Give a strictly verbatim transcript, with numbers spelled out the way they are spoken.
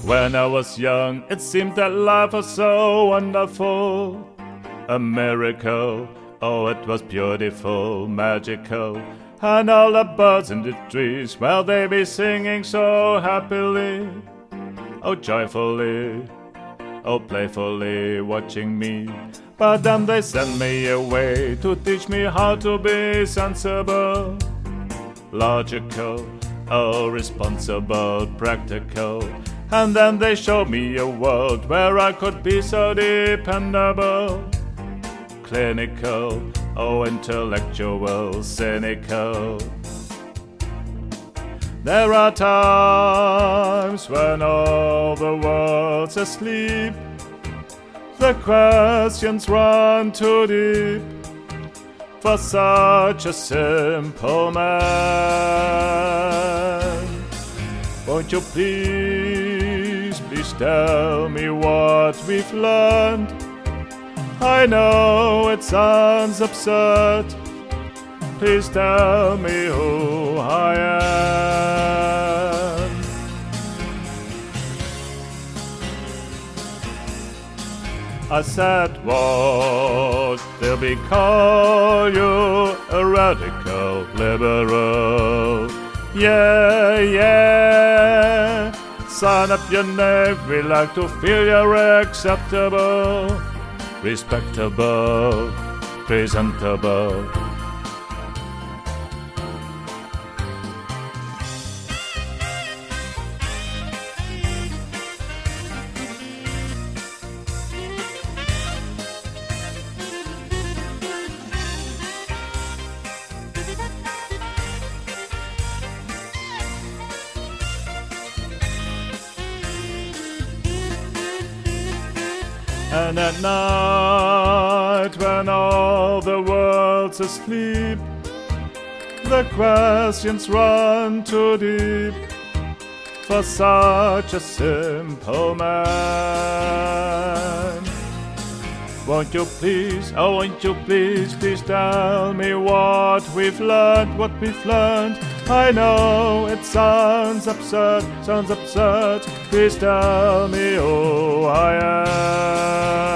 When I was young, it seemed that life was so wonderful. A miracle, oh, it was beautiful, magical. And all the birds in the trees, well, they be singing so happily, oh, joyfully, oh, playfully, watching me. But then they sent me away to teach me how to be sensible, logical, oh, responsible, practical. And then they showed me a world where I could be so dependable, clinical, oh, intellectual, cynical. There are times when all the world's asleep, the questions run too deep for such a simple man. Won't you please, please tell me what we've learned? I know it sounds absurd. Please tell me who I am. I said, what will we call you? A radical liberal. Yeah, yeah. Sign up your name, we like to feel you're acceptable, respectable, presentable. And at night, when all the world's asleep, the questions run too deep for such a simple man. Won't you please, oh won't you please, please tell me what we've learned, what we've learned. I know it sounds absurd, sounds absurd. Please tell me who I am.